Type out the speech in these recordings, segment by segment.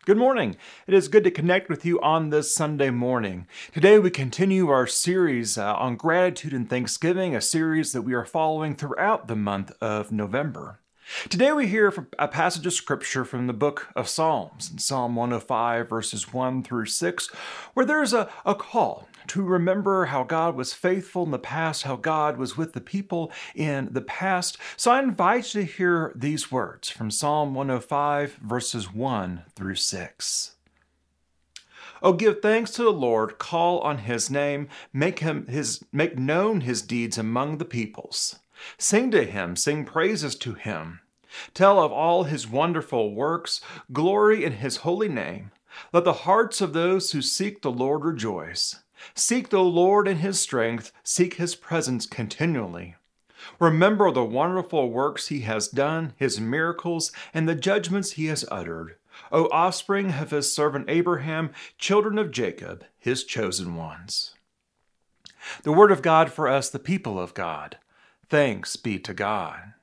Good morning. It is good to connect with you on this Sunday morning. Today we continue our series on gratitude and thanksgiving, a series that we are following throughout the month of November. Today we hear from a passage of scripture from the book of Psalms, in Psalm 105 verses 1 through 6, where there's a call to remember how God was faithful in the past, how God was with the people in the past. So I invite you to hear these words from Psalm 105 verses 1 through 6. Oh, give thanks to the Lord, call on his name, make known his deeds among the peoples. Sing to him, sing praises to him. Tell of all his wonderful works, glory in his holy name. Let the hearts of those who seek the Lord rejoice. Seek the Lord in his strength, seek his presence continually. Remember the wonderful works he has done, his miracles, and the judgments he has uttered. O offspring of his servant Abraham, children of Jacob, his chosen ones. The word of God for us, the people of God. Thanks be to God.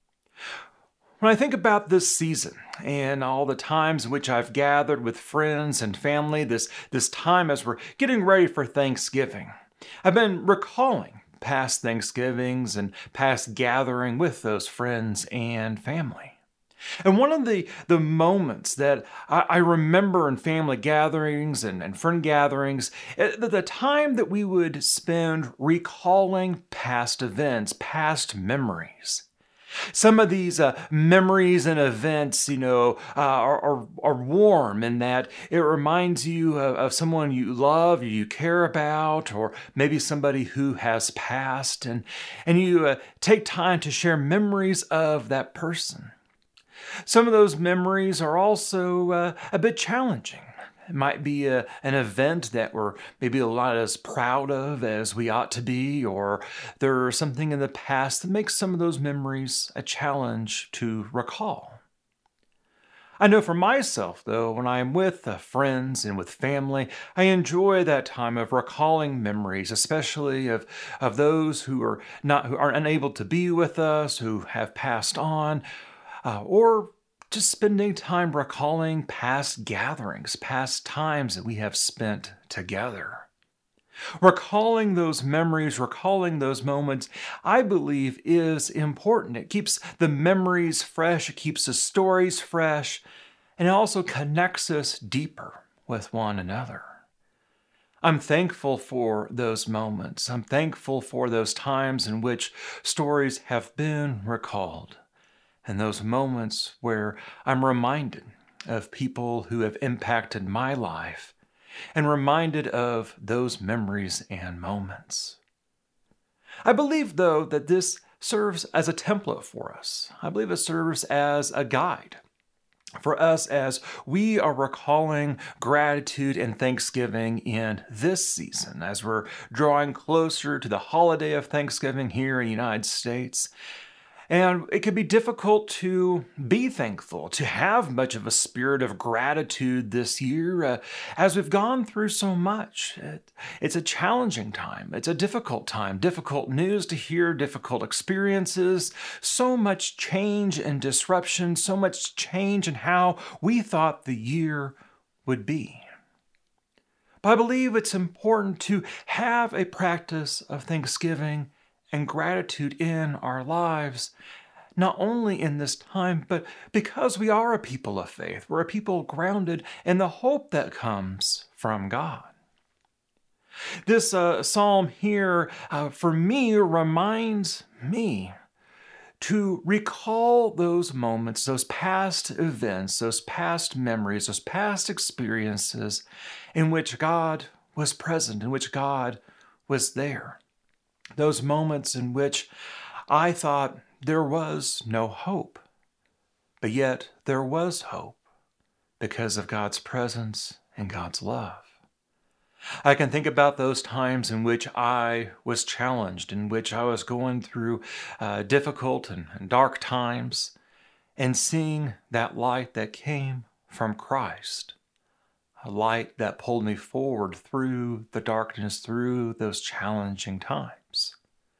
When I think about this season and all the times in which I've gathered with friends and family, this time as we're getting ready for Thanksgiving, I've been recalling past Thanksgivings and past gathering with those friends and family. And one of the moments that I remember in family gatherings and friend gatherings, the time that we would spend recalling past events, past memories. Some of these memories and events, are warm in that it reminds you of someone you love, you care about, or maybe somebody who has passed, and you take time to share memories of that person. Some of those memories are also a bit challenging. It might be an event that we're maybe not as proud of as we ought to be, or there's something in the past that makes some of those memories a challenge to recall. I know for myself, though, when I'm with friends and with family, I enjoy that time of recalling memories, especially of those who are unable to be with us, who have passed on, or just spending time recalling past gatherings, past times that we have spent together. Recalling those memories, recalling those moments, I believe is important. It keeps the memories fresh, it keeps the stories fresh, and it also connects us deeper with one another. I'm thankful for those moments. I'm thankful for those times in which stories have been recalled. And those moments where I'm reminded of people who have impacted my life and reminded of those memories and moments. I believe, though, that this serves as a template for us. I believe it serves as a guide for us as we are recalling gratitude and thanksgiving in this season, as we're drawing closer to the holiday of Thanksgiving here in the United States. And it can be difficult to be thankful, to have much of a spirit of gratitude this year as we've gone through so much. It's a challenging time. It's a difficult time. Difficult news to hear, difficult experiences, so much change and disruption, so much change in how we thought the year would be. But I believe it's important to have a practice of thanksgiving and gratitude in our lives, not only in this time, but because we are a people of faith. We're a people grounded in the hope that comes from God. This psalm here, for me, reminds me to recall those moments, those past events, those past memories, those past experiences in which God was present, in which God was there. Those moments in which I thought there was no hope, but yet there was hope because of God's presence and God's love. I can think about those times in which I was challenged, in which I was going through difficult and dark times, and seeing that light that came from Christ. A light that pulled me forward through the darkness, through those challenging times.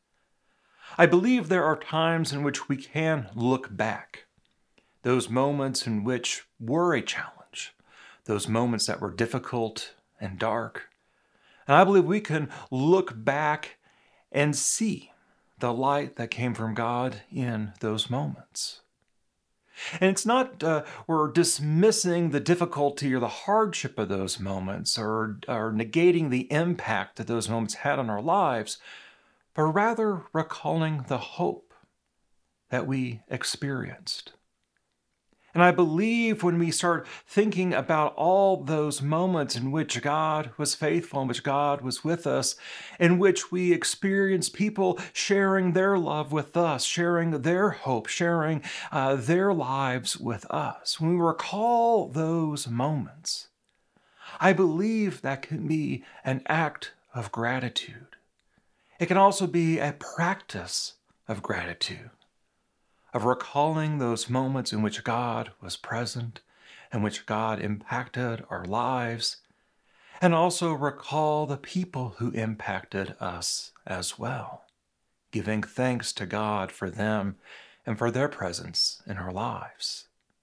I believe there are times in which we can look back, those moments in which were a challenge, those moments that were difficult and dark. And I believe we can look back and see the light that came from God in those moments. And it's not we're dismissing the difficulty or the hardship of those moments or negating the impact that those moments had on our lives, but rather recalling the hope that we experienced. And I believe when we start thinking about all those moments in which God was faithful, in which God was with us, in which we experienced people sharing their love with us, sharing their hope, sharing their lives with us, when we recall those moments, I believe that can be an act of gratitude. It can also be a practice of gratitude, of recalling those moments in which God was present, in which God impacted our lives, and also recall the people who impacted us as well, giving thanks to God for them and for their presence in our lives.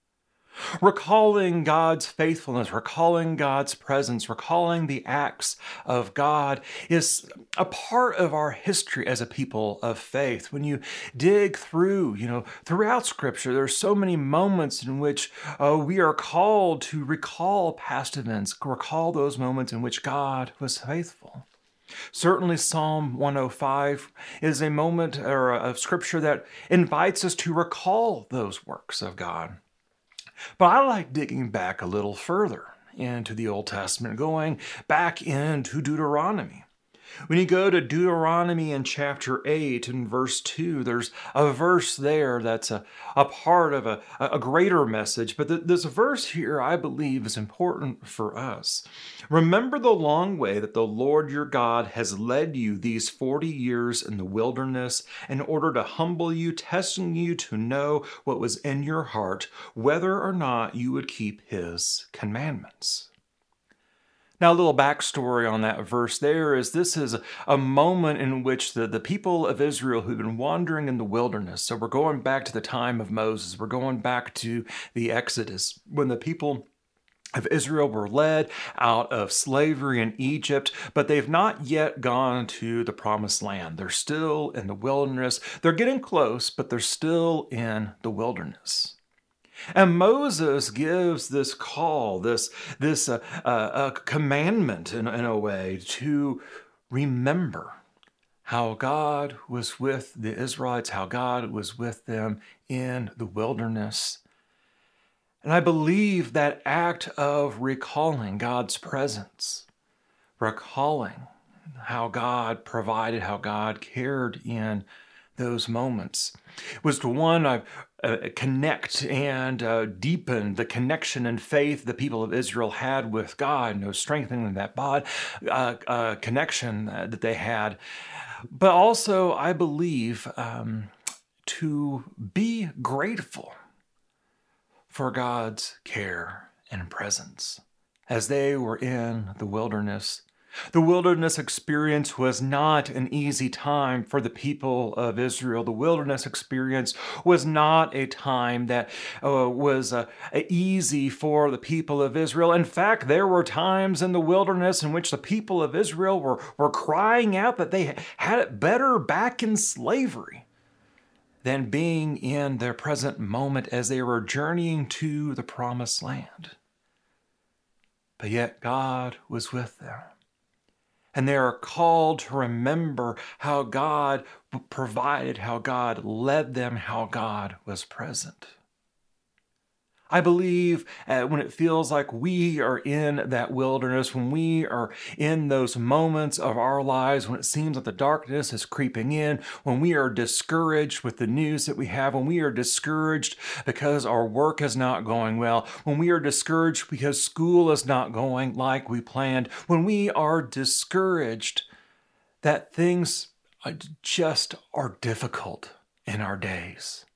Recalling God's faithfulness, recalling God's presence, recalling the acts of God is a part of our history as a people of faith. When you dig through, throughout Scripture, there are so many moments in which we are called to recall past events, recall those moments in which God was faithful. Certainly Psalm 105 is a moment or a scripture that invites us to recall those works of God. But I like digging back a little further into the Old Testament, going back into Deuteronomy. When you go to Deuteronomy in chapter 8 and verse 2, there's a verse there that's a part of a greater message. But this verse here, I believe, is important for us. Remember the long way that the Lord your God has led you these 40 years in the wilderness in order to humble you, testing you to know what was in your heart, whether or not you would keep his commandments. Now, a little backstory on that verse there is this is a moment in which the people of Israel who've been wandering in the wilderness, so we're going back to the time of Moses, we're going back to the Exodus, when the people of Israel were led out of slavery in Egypt, but they've not yet gone to the promised land. They're still in the wilderness. They're getting close, but they're still in the wilderness. And Moses gives this call, this commandment in a way to remember how God was with the Israelites, how God was with them in the wilderness. And I believe that act of recalling God's presence, recalling how God provided, how God cared in those moments, was to one, connect and deepen the connection and faith the people of Israel had with God, strengthening that connection that they had. But also, I believe, to be grateful for God's care and presence as they were in the wilderness. The wilderness experience was not an easy time for the people of Israel. The wilderness experience was not a time that was easy for the people of Israel. In fact, there were times in the wilderness in which the people of Israel were crying out that they had it better back in slavery than being in their present moment as they were journeying to the promised land. But yet God was with them. And they are called to remember how God provided, how God led them, how God was present. I believe when it feels like we are in that wilderness, when we are in those moments of our lives, when it seems like the darkness is creeping in, when we are discouraged with the news that we have, when we are discouraged because our work is not going well, when we are discouraged because school is not going like we planned, when we are discouraged that things just are difficult in our days,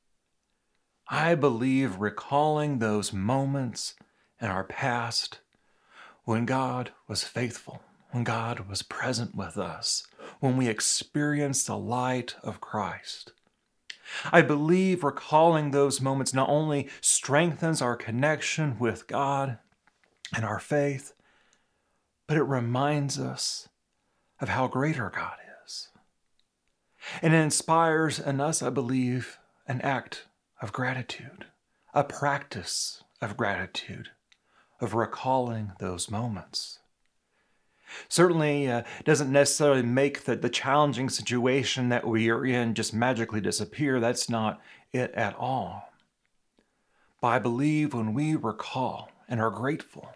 I believe recalling those moments in our past when God was faithful, when God was present with us, when we experienced the light of Christ. I believe recalling those moments not only strengthens our connection with God, and our faith, but it reminds us of how great our God is. And it inspires in us, I believe, an act of gratitude, a practice of gratitude, of recalling those moments. Certainly doesn't necessarily make the challenging situation that we are in just magically disappear. That's not it at all. But I believe when we recall and are grateful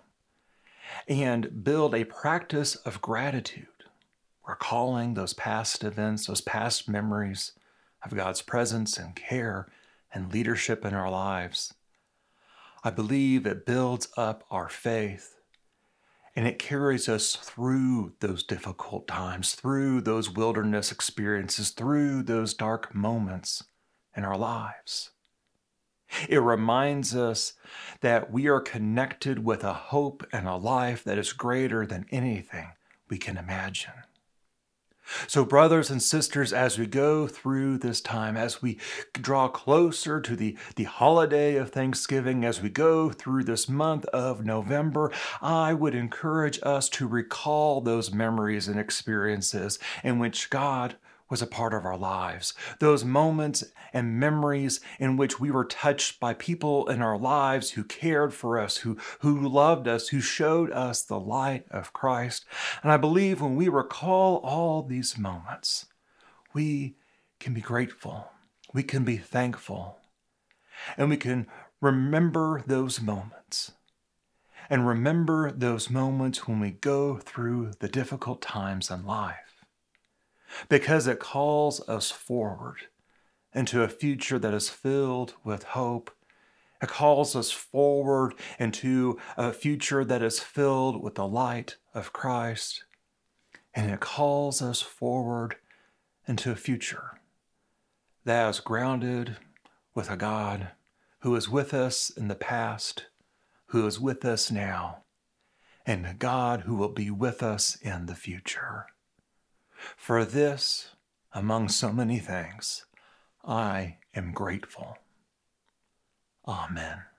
and build a practice of gratitude, recalling those past events, those past memories of God's presence and care and leadership in our lives, I believe it builds up our faith and it carries us through those difficult times, through those wilderness experiences, through those dark moments in our lives. It reminds us that we are connected with a hope and a life that is greater than anything we can imagine. So, brothers and sisters, as we go through this time, as we draw closer to the holiday of Thanksgiving, as we go through this month of November, I would encourage us to recall those memories and experiences in which God was a part of our lives. Those moments and memories in which we were touched by people in our lives who cared for us, who loved us, who showed us the light of Christ. And I believe when we recall all these moments, we can be grateful, we can be thankful, and we can remember those moments. And remember those moments when we go through the difficult times in life. Because it calls us forward into a future that is filled with hope. It calls us forward into a future that is filled with the light of Christ. And it calls us forward into a future that is grounded with a God who is with us in the past, who is with us now, and a God who will be with us in the future. For this, among so many things, I am grateful. Amen.